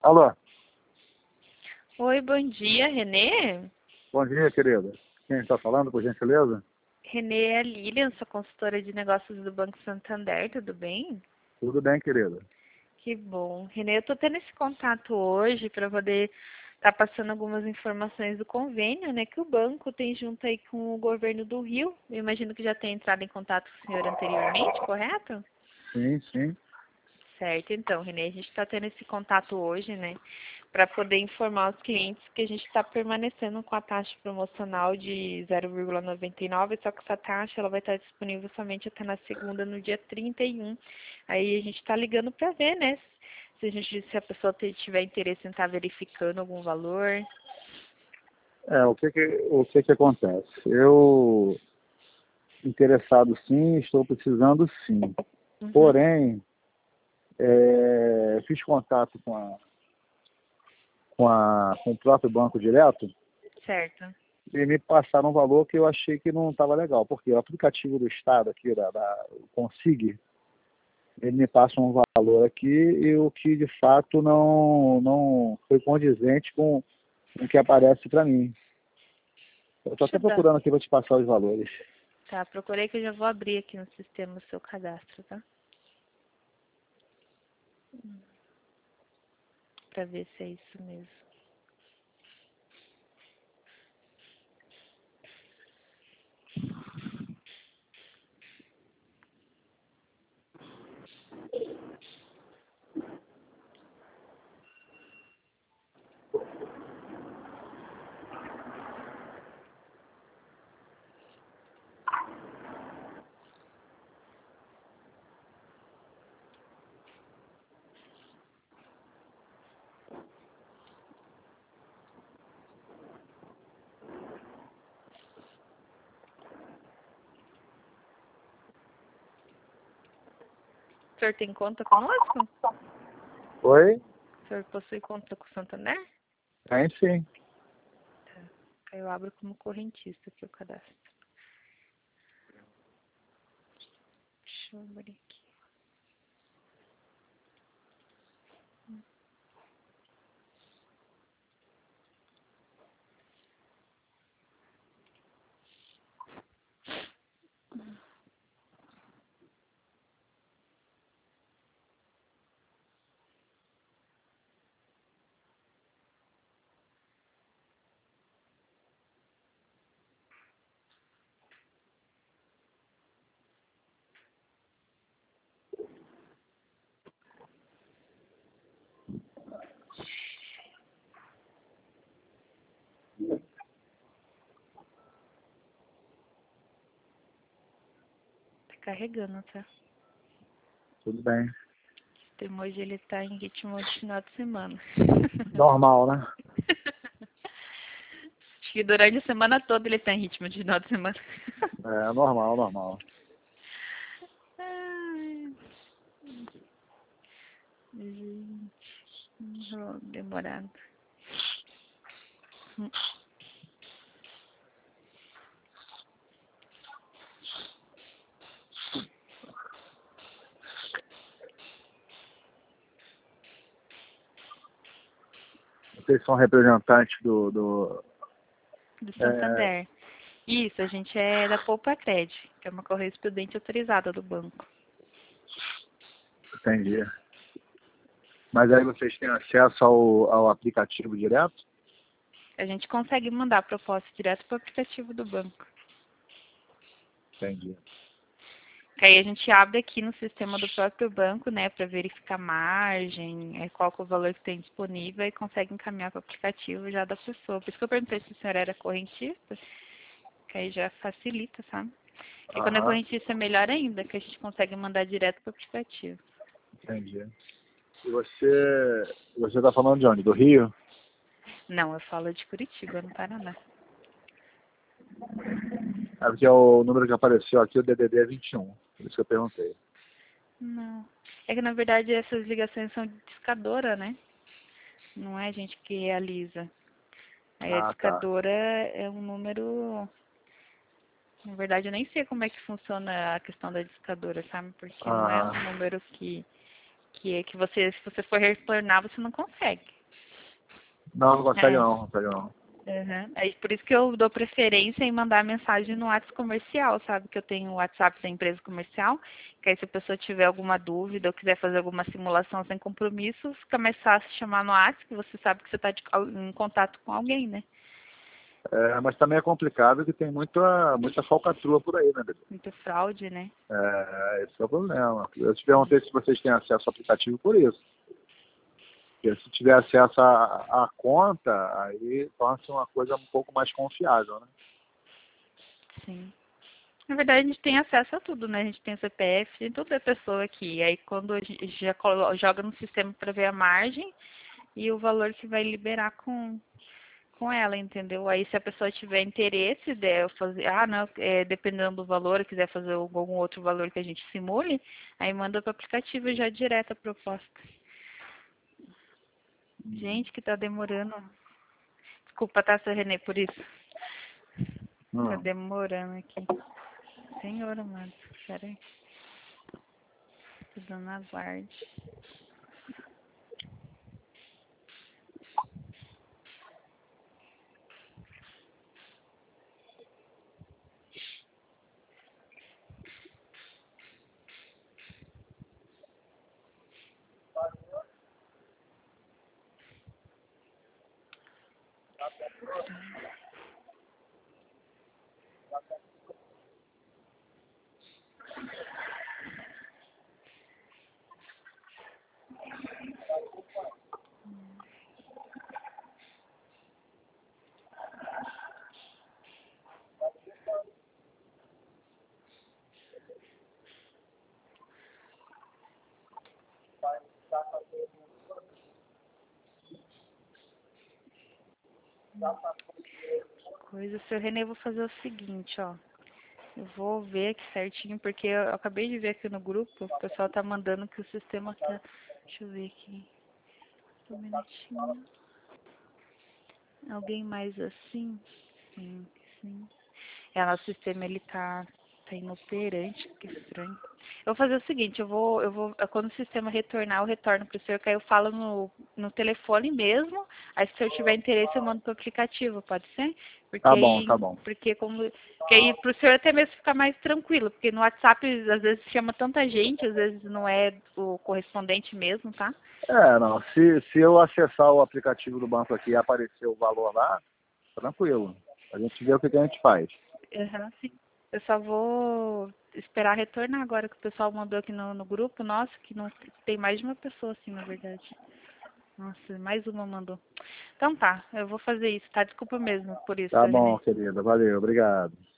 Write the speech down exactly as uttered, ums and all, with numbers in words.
Alô, Oi, bom dia, Renê? bom dia, querida. Quem está falando, por gentileza? Renê é a Lilian, sua consultora de negócios do Banco Santander, tudo bem? Tudo bem, querida. Que bom. Renê, eu tô tendo esse contato hoje para poder estar passando algumas informações do convênio, né, que o banco tem junto aí com o governo do Rio. Eu imagino que já tenha entrado em contato com o senhor anteriormente, correto? Sim, sim. Certo, então, Renê, a gente está tendo esse contato hoje, né, para poder informar os clientes que a gente está permanecendo com a taxa promocional de zero vírgula noventa e nove, só que essa taxa ela vai estar disponível somente até na segunda, no dia trinta e um. Aí a gente está ligando para ver, né, se a gente, se a pessoa te- tiver interesse em estar verificando algum valor. É, o que que, o que que acontece? Eu, interessado sim, estou precisando sim. Uhum, Porém, é, fiz contato com, a, com, a, com o próprio banco direto certo. e me passaram um valor que eu achei que não estava legal, porque o aplicativo do Estado aqui, da, da Consig, ele me passa um valor aqui e o que de fato não, não foi condizente com o que aparece para mim. Eu estou Deixa até eu dar. procurando aqui para te passar os valores. Tá, procurei que eu já vou abrir aqui no sistema o seu cadastro, tá? Para ver se é isso mesmo. O senhor tem conta conosco? Oi? O senhor possui conta com o Santander? Tem sim. Tá. Aí eu abro como correntista aqui o cadastro. Deixa eu abrir aqui. Tá carregando, tá? Tudo bem. O sistema hoje ele tá em ritmo de final de semana. Normal, né? Acho que durante a semana toda ele tá em ritmo de final de semana. É normal, normal. Ai, gente, não, demorado. Vocês são representantes do. do Do é, Santander. Isso, a gente é da Poupa Cred, que é uma correspondente autorizada do banco. entendi. Mas aí vocês têm acesso ao, ao aplicativo direto? A gente consegue mandar a proposta direto para o aplicativo do banco. Entendi. Que aí a gente abre aqui no sistema do próprio banco, né, para verificar margem, é, qual que é o valor que tem disponível e consegue encaminhar para o aplicativo já da pessoa. Por isso que eu perguntei se o senhor era correntista, que aí já facilita, sabe? E quando é Aham, correntista é melhor ainda, que a gente consegue mandar direto para o aplicativo. entendi. E você. Você está falando de onde? Do Rio? Não, eu falo de Curitiba, no Paraná. É porque é o número que apareceu aqui, o D D D é vinte e um. Por isso que eu perguntei. Não. É que na verdade essas ligações são de discadora, né? Não é a gente que realiza. Aí a Ah, tá. discadora é um número. Na verdade, eu nem sei como é que funciona a questão da discadora, sabe? Porque não é um Aham. número que, Que é que você, se você for retornar, você não consegue. Não, não consegue É. não, não consegue não. Uhum. É por isso que eu dou preferência em mandar mensagem no WhatsApp comercial, sabe? Que eu tenho o WhatsApp da empresa comercial, que aí se a pessoa tiver alguma dúvida ou quiser fazer alguma simulação sem compromisso, fica mais fácil chamar no WhatsApp, que você sabe que você está em contato com alguém, né? É, mas também é complicado que tem muita, muita falcatrua por aí, né, bebê? Muito fraude, né? É, esse é o problema. Eu te perguntei se vocês têm acesso ao aplicativo por isso. Porque se tiver acesso à, à conta, aí torna-se uma coisa um pouco mais confiável, né? Sim. Na verdade, a gente tem acesso a tudo, né? A gente tem o C P F, tem tudo da pessoa aqui. E aí, quando a gente já colo- joga no sistema para ver a margem e o valor que vai liberar com, com ela, entendeu? Aí, se a pessoa tiver interesse de fazer, ah, não, é, dependendo do valor, quiser fazer algum outro valor que a gente simule, aí manda para o aplicativo já direto a proposta. Gente, que tá demorando. Desculpa, tá, seu Renê, por isso. Tá Hum. demorando aqui. Senhor amado, peraí. Tô dando aguarde. Coisa, seu Renê, eu vou fazer o seguinte, ó. Eu vou ver aqui certinho, porque eu acabei de ver aqui no grupo, o pessoal tá mandando que o sistema tá... Deixa eu ver aqui. Um minutinho. Alguém mais assim? Sim, sim. É, nosso sistema, ele tá, tá inoperante, que estranho. Eu vou fazer o seguinte, eu vou, eu vou, quando o sistema retornar, eu retorno pro senhor, que aí eu falo no, no telefone mesmo, aí se o senhor tiver interesse, eu mando pro aplicativo, pode ser? Porque Tá bom, tá aí, bom. porque como, porque aí pro senhor até mesmo ficar mais tranquilo, porque no WhatsApp, às vezes chama tanta gente, às vezes não é o correspondente mesmo, tá? É, não, se, se eu acessar o aplicativo do banco aqui e aparecer o valor lá, tranquilo. A gente vê o que, que a gente faz. Uhum, sim. Eu só vou esperar retornar agora que o pessoal mandou aqui no, no grupo. Nossa, que não tem mais de uma pessoa assim, na verdade. Nossa, mais uma mandou. Então tá, eu vou fazer isso, tá? Desculpa mesmo por isso, Tá seu bom, Renê. querida. Valeu, obrigado.